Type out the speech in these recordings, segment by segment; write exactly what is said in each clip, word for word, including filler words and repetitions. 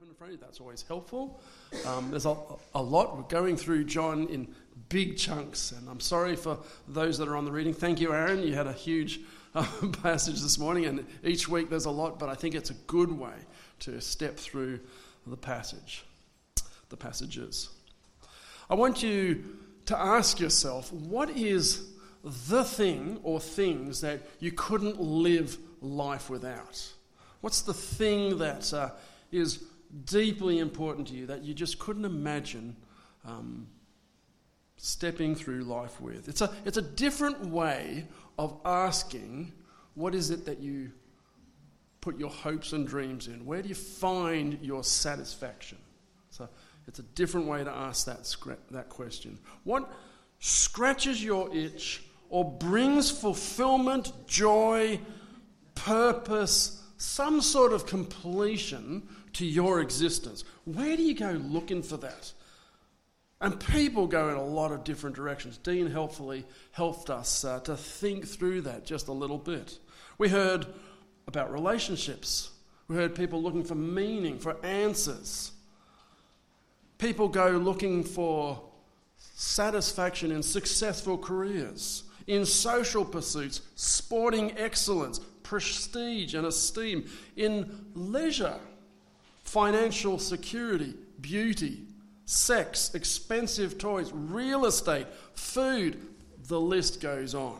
open in front of you. That's always helpful. Um, there's a, a lot. We're going through John in big chunks, and I'm sorry for those that are on the reading. Thank you, Aaron. You had a huge uh, passage this morning, and each week there's a lot, but I think it's a good way to step through the passage, the passages. I want you to ask yourself, what is the thing or things that you couldn't live life without? What's the thing that uh, is deeply important to you that you just couldn't imagine um, stepping through life with? It's a, it's a different way of asking, what is it that you put your hopes and dreams in? Where do you find your satisfaction? So it's a different way to ask that, that question. What scratches your itch or brings fulfillment, joy, purpose, some sort of completion to your existence? Where do you go looking for that? And people go in a lot of different directions. Dean helpfully helped us uh, to think through that just a little bit. We heard about relationships. We heard people looking for meaning, for answers. People go looking for satisfaction in successful careers, in social pursuits, sporting excellence, prestige and esteem, in leisure, financial security, beauty, sex, expensive toys, real estate, food, the list goes on.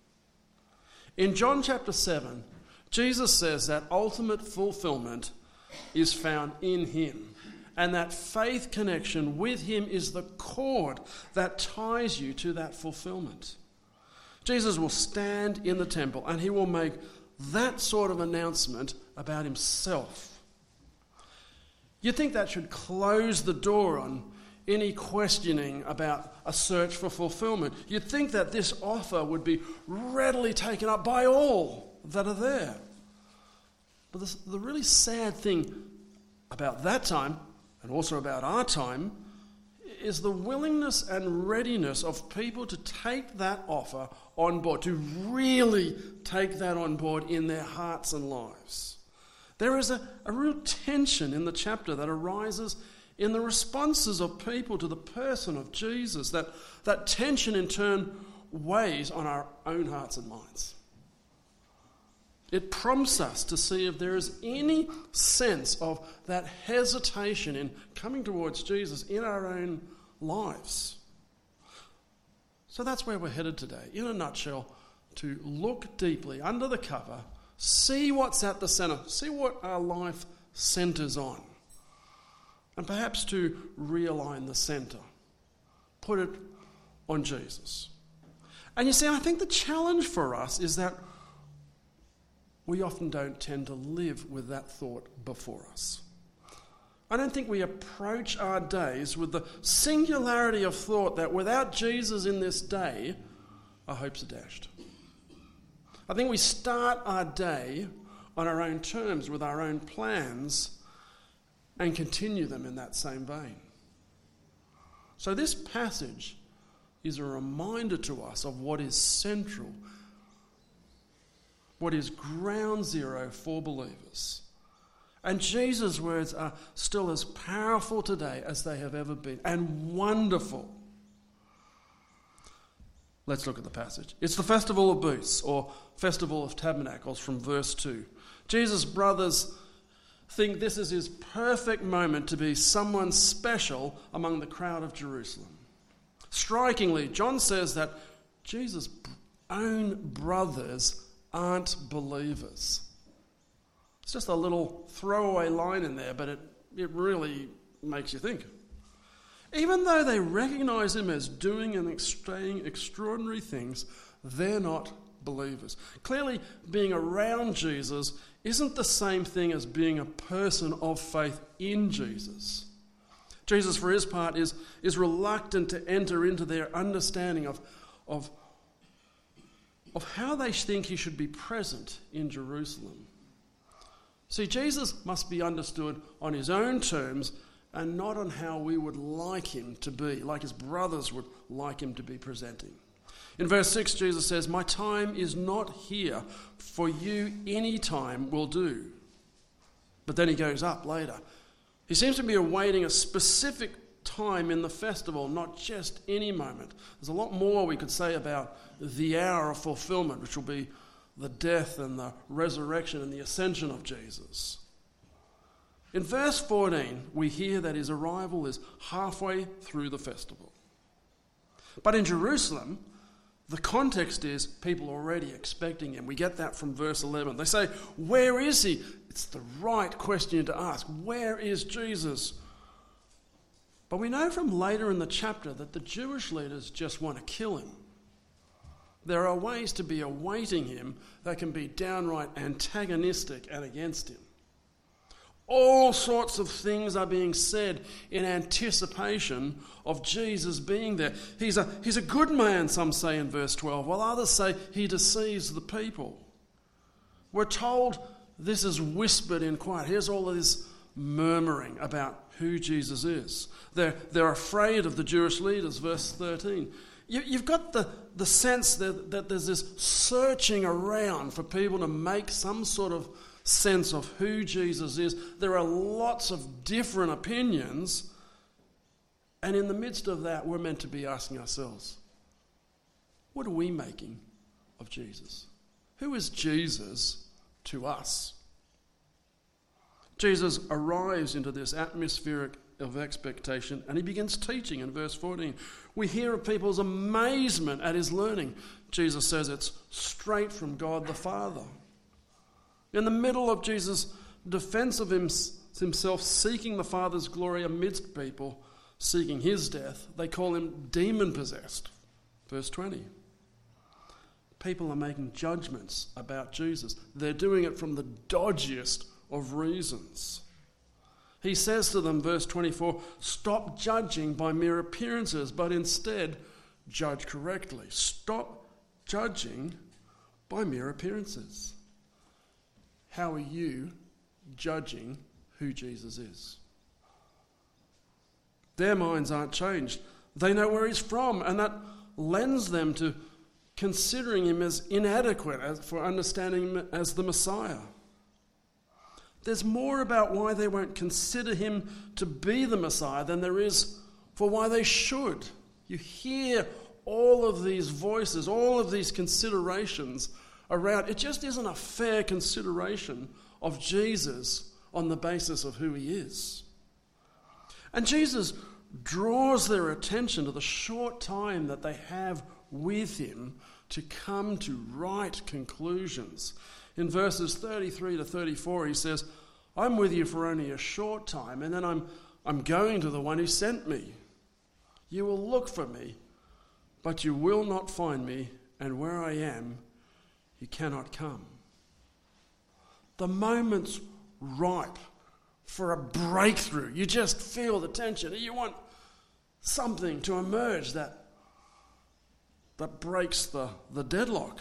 In John chapter seven, Jesus says that ultimate fulfillment is found in him, and that faith connection with him is the cord that ties you to that fulfillment. Jesus will stand in the temple and he will make that sort of announcement about himself. You'd think that should close the door on any questioning about a search for fulfillment. You'd think that this offer would be readily taken up by all that are there. But the, the really sad thing about that time, and also about our time, is the willingness and readiness of people to take that offer on board, to really take that on board in their hearts and lives. There is a, a real tension in the chapter that arises in the responses of people to the person of Jesus. That, that tension in turn weighs on our own hearts and minds. It prompts us to see if there is any sense of that hesitation in coming towards Jesus in our own lives. So that's where we're headed today. In a nutshell, to look deeply under the cover, see what's at the centre, see what our life centres on, and perhaps to realign the centre, put it on Jesus. And you see, I think the challenge for us is that we often don't tend to live with that thought before us. I don't think we approach our days with the singularity of thought that without Jesus in this day, our hopes are dashed. I think we start our day on our own terms, with our own plans, and continue them in that same vein. So this passage is a reminder to us of what is central, what is ground zero for believers. And Jesus' words are still as powerful today as they have ever been, and wonderful. Let's look at the passage. It's the Festival of Booths, or Festival of Tabernacles, from verse two. Jesus' brothers think this is his perfect moment to be someone special among the crowd of Jerusalem. Strikingly, John says that Jesus' own brothers aren't believers. It's just a little throwaway line in there, but it, it really makes you think. Even though they recognise him as doing and saying extraordinary things, they're not believers. Clearly, being around Jesus isn't the same thing as being a person of faith in Jesus. Jesus, for his part, is, is reluctant to enter into their understanding of, of of how they think he should be present in Jerusalem. See, Jesus must be understood on his own terms and not on how we would like him to be, like his brothers would like him to be presenting. In verse six, Jesus says, "My time is not here, for you any time will do." But then he goes up later. He seems to be awaiting a specific time in the festival, not just any moment. There's a lot more we could say about the hour of fulfillment, which will be the death and the resurrection and the ascension of Jesus. In verse fourteen, we hear that his arrival is halfway through the festival. But in Jerusalem, the context is people already expecting him. We get that from verse eleven. They say, "Where is he?" It's the right question to ask. Where is Jesus? But we know from later in the chapter that the Jewish leaders just want to kill him. There are ways to be awaiting him that can be downright antagonistic and against him. All sorts of things are being said in anticipation of Jesus being there. He's a, he's a good man, some say in verse twelve, while others say he deceives the people. We're told this is whispered in quiet. Here's all of this murmuring about who Jesus is. They're, they're afraid of the Jewish leaders, verse thirteen. You, you've got the, the sense that, that there's this searching around for people to make some sort of sense of who Jesus is. There are lots of different opinions, and in the midst of that, we're meant to be asking ourselves, what are we making of Jesus? Who is Jesus to us? Jesus arrives into this atmospheric of expectation, and he begins teaching in verse fourteen. We hear of people's amazement at his learning. Jesus says it's straight from God the Father. In the middle of Jesus' defense of himself, seeking the Father's glory amidst people seeking his death, they call him demon-possessed. Verse twenty. People are making judgments about Jesus. They're doing it from the dodgiest of reasons. He says to them, verse twenty-four, stop judging by mere appearances, but instead judge correctly. Stop judging by mere appearances. How are you judging who Jesus is? Their minds aren't changed. They know where he's from, and that lends them to considering him as inadequate as for understanding him as the Messiah. There's more about why they won't consider him to be the Messiah than there is for why they should. You hear all of these voices, all of these considerations around. It just isn't a fair consideration of Jesus on the basis of who he is. And Jesus draws their attention to the short time that they have with him to come to right conclusions. In verses thirty-three to thirty-four, he says, I'm with you for only a short time, and then I'm, I'm going to the one who sent me. You will look for me, but you will not find me, and where I am, you cannot come. The moment's ripe for a breakthrough. You just feel the tension. You want something to emerge that, that breaks the, the deadlock.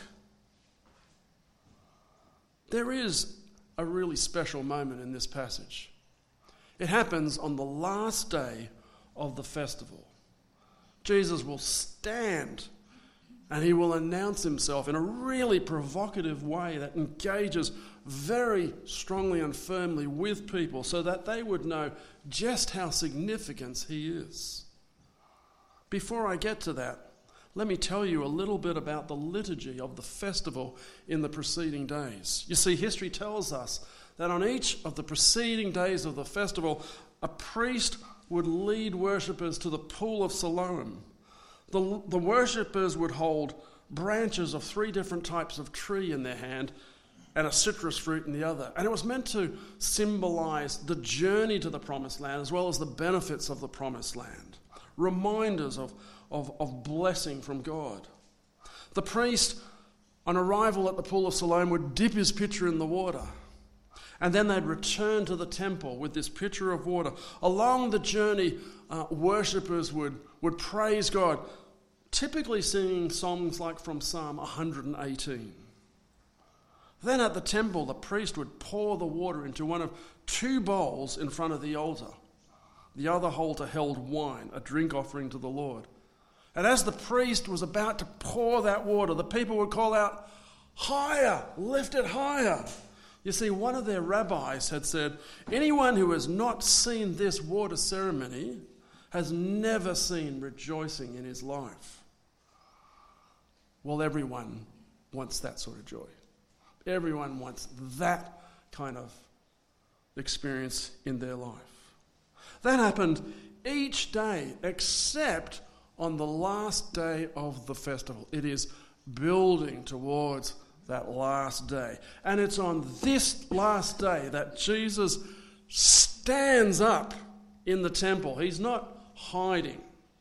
There is a really special moment in this passage. It happens on the last day of the festival. Jesus will stand and he will announce himself in a really provocative way that engages very strongly and firmly with people so that they would know just how significant he is. Before I get to that, let me tell you a little bit about the liturgy of the festival in the preceding days. You see, history tells us that on each of the preceding days of the festival, a priest would lead worshippers to the pool of Siloam. The, the worshippers would hold branches of three different types of tree in their hand and a citrus fruit in the other. And it was meant to symbolize the journey to the promised land as well as the benefits of the promised land. Reminders of Of, of blessing from God. The priest, on arrival at the pool of Siloam, would dip his pitcher in the water. And then they'd return to the temple with this pitcher of water. Along the journey, uh, worshippers would, would praise God, typically singing songs like from Psalm one hundred eighteen. Then at the temple, the priest would pour the water into one of two bowls in front of the altar. The other holder held wine, a drink offering to the Lord. And as the priest was about to pour that water, the people would call out, higher, lift it higher. You see, one of their rabbis had said, anyone who has not seen this water ceremony has never seen rejoicing in his life. Well, everyone wants that sort of joy. Everyone wants that kind of experience in their life. That happened each day except on the last day of the festival. It is building towards that last day. And it's on this last day that Jesus stands up in the temple. He's not hiding.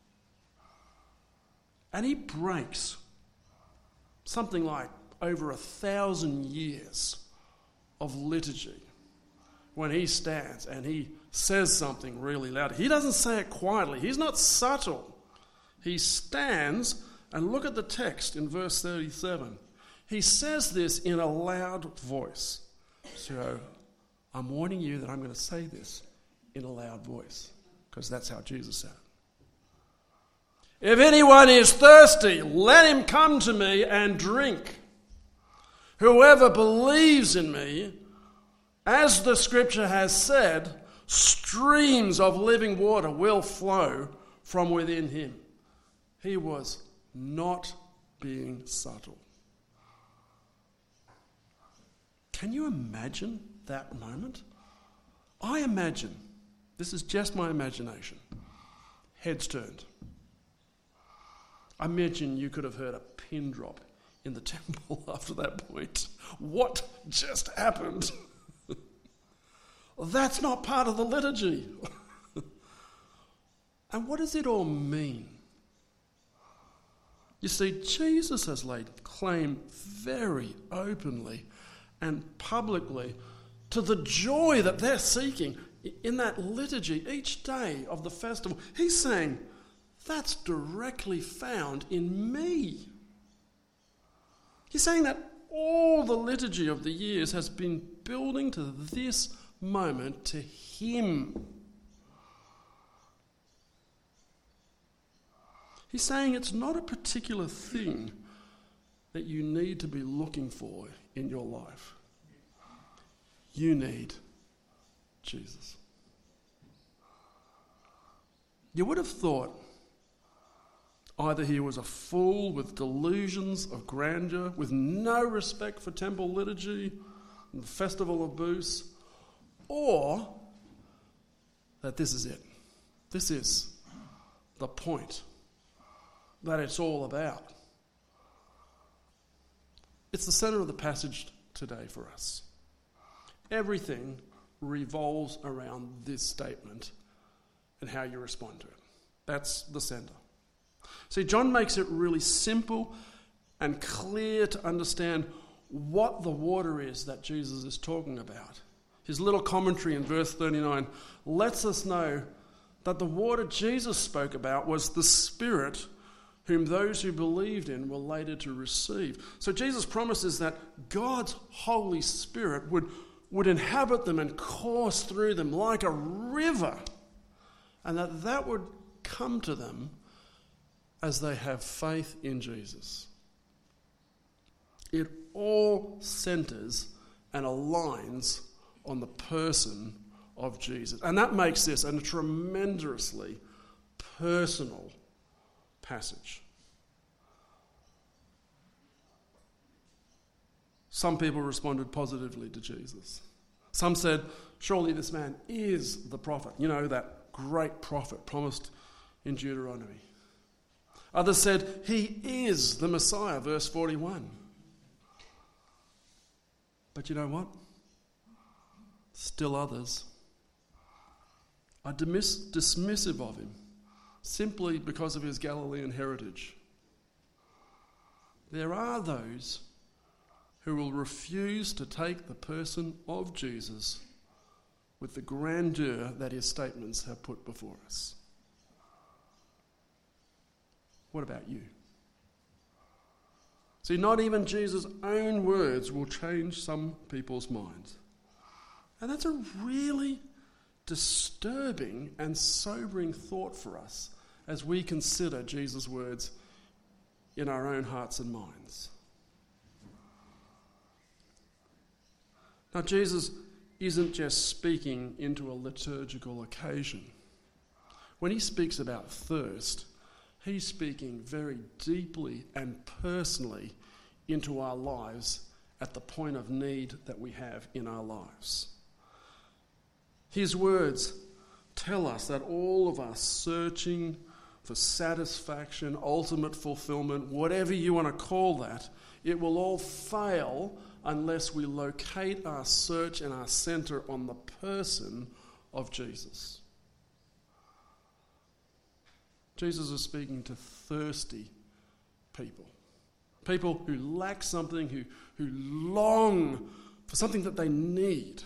And he breaks something like over a thousand years of liturgy when he stands and he says something really loud. He doesn't say it quietly. He's not subtle. He stands, and look at the text in verse thirty-seven. He says this in a loud voice. So I'm warning you that I'm going to say this in a loud voice, because that's how Jesus said it. If anyone is thirsty, let him come to me and drink. Whoever believes in me, as the scripture has said, streams of living water will flow from within him. He was not being subtle. Can you imagine that moment? I imagine, this is just my imagination, heads turned. I imagine you could have heard a pin drop in the temple after that point. What just happened? That's not part of the liturgy. And what does it all mean? You see, Jesus has laid claim very openly and publicly to the joy that they're seeking in that liturgy each day of the festival. He's saying, that's directly found in me. He's saying that all the liturgy of the years has been building to this moment to him. He's saying it's not a particular thing that you need to be looking for in your life. You need Jesus. You would have thought either he was a fool with delusions of grandeur, with no respect for temple liturgy and the festival of booths, or that this is it. This is the point that it's all about. It's the center of the passage today for us. Everything revolves around this statement and how you respond to it. That's the center. See, John makes it really simple and clear to understand what the water is that Jesus is talking about. His little commentary in verse thirty-nine lets us know that the water Jesus spoke about was the Spirit whom those who believed in were later to receive. So Jesus promises that God's Holy Spirit would, would inhabit them and course through them like a river, and that that would come to them as they have faith in Jesus. It all centers and aligns on the person of Jesus. And that makes this a tremendously personal passage. Some people responded positively to Jesus. Some said, surely this man is the prophet. You know, that great prophet promised in Deuteronomy. Others said, he is the Messiah, verse forty-one. But you know what? Still others are dismiss- dismissive of him simply because of his Galilean heritage. There are those who will refuse to take the person of Jesus with the grandeur that his statements have put before us. What about you? See, not even Jesus' own words will change some people's minds. And that's a really disturbing and sobering thought for us as we consider Jesus' words in our own hearts and minds. Now, Jesus isn't just speaking into a liturgical occasion. When he speaks about thirst, he's speaking very deeply and personally into our lives at the point of need that we have in our lives. His words tell us that all of us searching for satisfaction, ultimate fulfillment, whatever you want to call that, it will all fail unless we locate our search and our center on the person of Jesus. Jesus is speaking to thirsty people. People who lack something, who, who long for something that they need.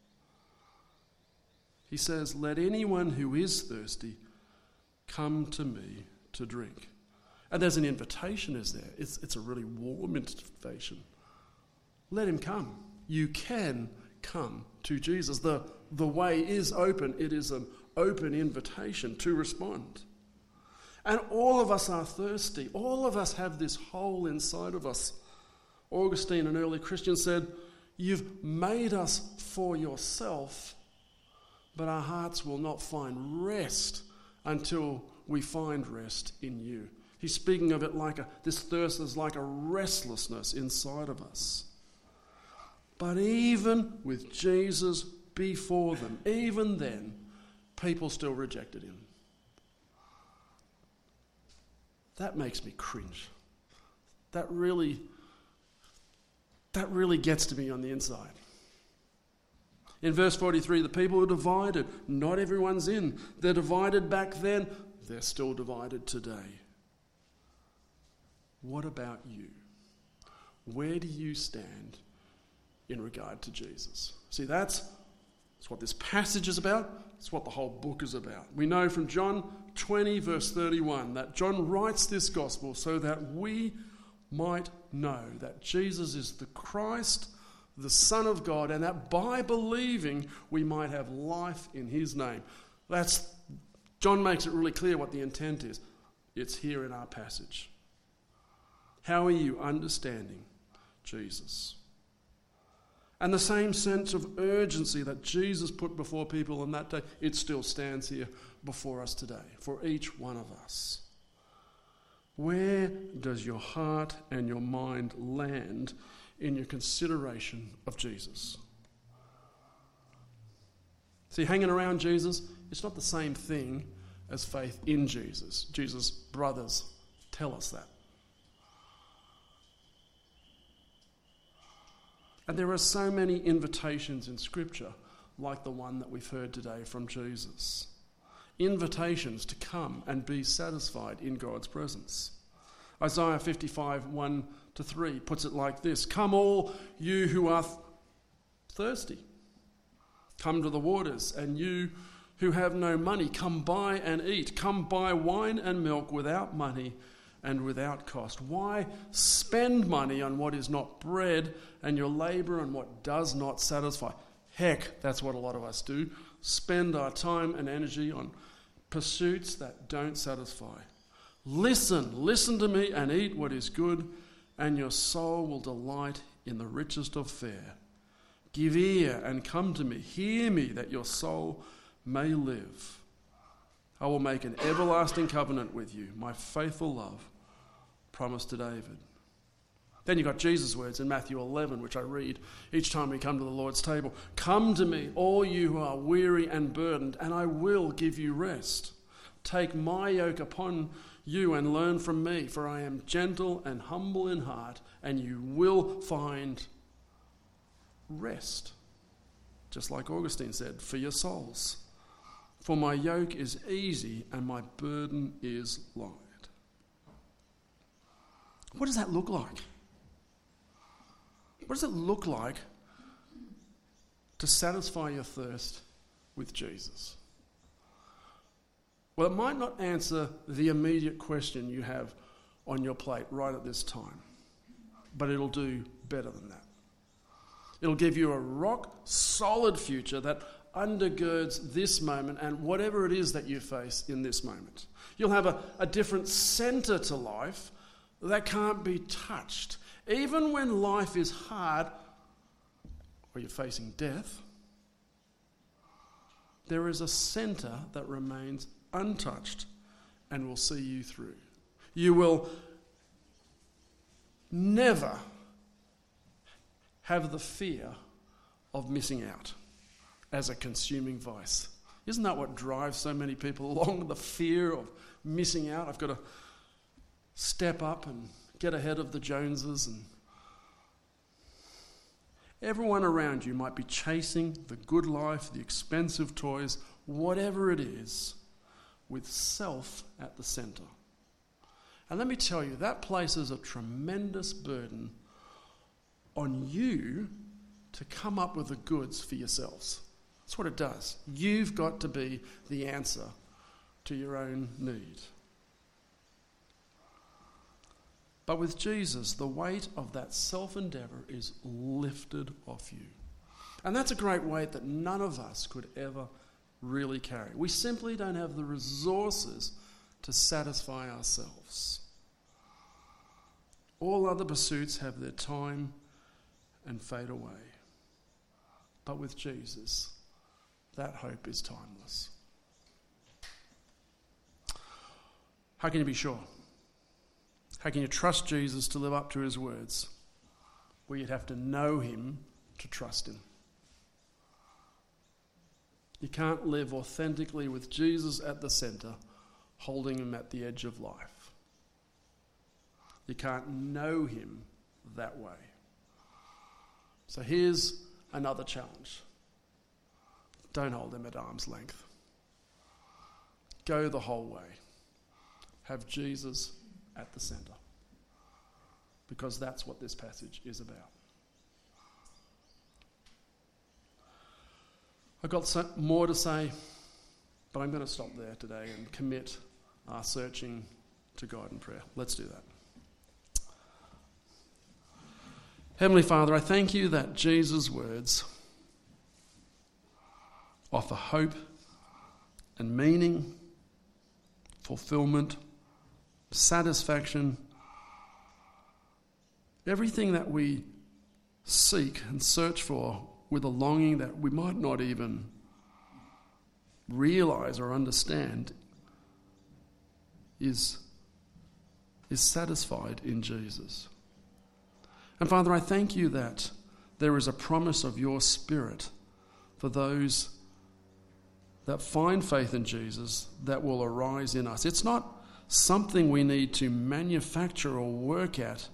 He says, "Let anyone who is thirsty come to me to drink." And there's an invitation, is there? It's, it's a really warm invitation. Let him come. You can come to Jesus. The, the way is open. It is an open invitation to respond. And all of us are thirsty. All of us have this hole inside of us. Augustine, an early Christian, said, "You've made us for yourself, but our hearts will not find rest until we find rest in you." He's speaking of it like a, this thirst is like a restlessness inside of us. But even with Jesus before them, even then, people still rejected him. That makes me cringe. That really, that really gets to me on the inside. In verse forty-three, the people are divided. Not everyone's in. They're divided back then. They're still divided today. What about you? Where do you stand in regard to Jesus? See, that's, that's what this passage is about. It's what the whole book is about. We know from John twenty, verse thirty-one, that John writes this gospel so that we might know that Jesus is the Christ, the Son of God, and that by believing we might have life in his name. That's John makes it really clear what the intent is. It's here in our passage. How are you understanding Jesus? And the same sense of urgency that Jesus put before people on that day, it still stands here before us today, for each one of us. Where does your heart and your mind land in your consideration of Jesus? See, hanging around Jesus, it's not the same thing as faith in Jesus. Jesus' brothers tell us that. And there are so many invitations in Scripture, like the one that we've heard today from Jesus. Invitations to come and be satisfied in God's presence. Isaiah fifty-five, one to three puts it like this: "Come all you who are th- thirsty, come to the waters, and you who have no money, come buy and eat. Come buy wine and milk without money and without cost." Why spend money on what is not bread and your labour on what does not satisfy? Heck, that's what a lot of us do. Spend our time and energy on pursuits that don't satisfy. Listen, listen to me and eat what is good, and your soul will delight in the richest of fare. Give ear and come to me. Hear me, that your soul may live. I will make an everlasting covenant with you, my faithful love, promised to David. Then you've got Jesus' words in Matthew eleven, which I read each time we come to the Lord's table. "Come to me, all you who are weary and burdened, and I will give you rest. Take my yoke upon you and learn from me, for I am gentle and humble in heart, and you will find rest." Just like Augustine said, for your souls. "For my yoke is easy and my burden is light." What does that look like? What does it look like to satisfy your thirst with Jesus? Well, it might not answer the immediate question you have on your plate right at this time, but it'll do better than that. It'll give you a rock-solid future that undergirds this moment and whatever it is that you face in this moment. You'll have a, a different centre to life that can't be touched. Even when life is hard, or you're facing death, there is a centre that remains untouched and will see you through. You will never have the fear of missing out as a consuming vice. Isn't that what drives so many people along? The fear of missing out. I've got to step up and get ahead of the Joneses. And everyone around you might be chasing the good life, the expensive toys, whatever it is, with self at the centre. And let me tell you, that places a tremendous burden on you to come up with the goods for yourselves. That's what it does. You've got to be the answer to your own need. But with Jesus, the weight of that self-endeavour is lifted off you. And that's a great weight that none of us could ever really carry. We simply don't have the resources to satisfy ourselves. All other pursuits have their time and fade away. But with Jesus, that hope is timeless. How can you be sure? How can you trust Jesus to live up to his words? Well, you'd have to know him to trust him. You can't live authentically with Jesus at the centre, holding him at the edge of life. You can't know him that way. So here's another challenge. Don't hold him at arm's length. Go the whole way. Have Jesus at the centre. Because that's what this passage is about. I've got so more to say, but I'm going to stop there today and commit our searching to God in prayer. Let's do that. Heavenly Father, I thank you that Jesus' words offer hope and meaning, fulfillment, satisfaction, everything that we seek and search for with a longing that we might not even realize or understand is, is satisfied in Jesus. And Father, I thank you that there is a promise of your Spirit for those that find faith in Jesus that will arise in us. It's not something we need to manufacture or work at.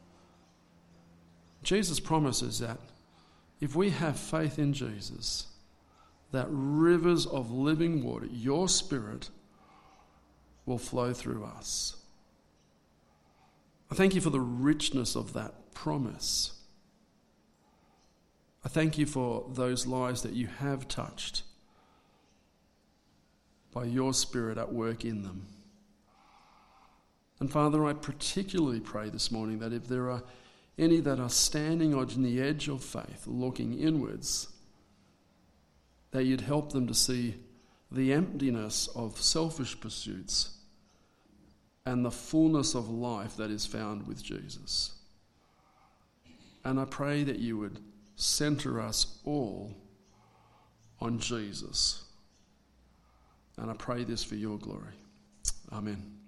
Jesus promises that if we have faith in Jesus, that rivers of living water, your Spirit, will flow through us. I thank you for the richness of that promise. I thank you for those lives that you have touched by your Spirit at work in them. And Father, I particularly pray this morning that if there are any that are standing on the edge of faith, looking inwards, that you'd help them to see the emptiness of selfish pursuits and the fullness of life that is found with Jesus. And I pray that you would center us all on Jesus. And I pray this for your glory. Amen.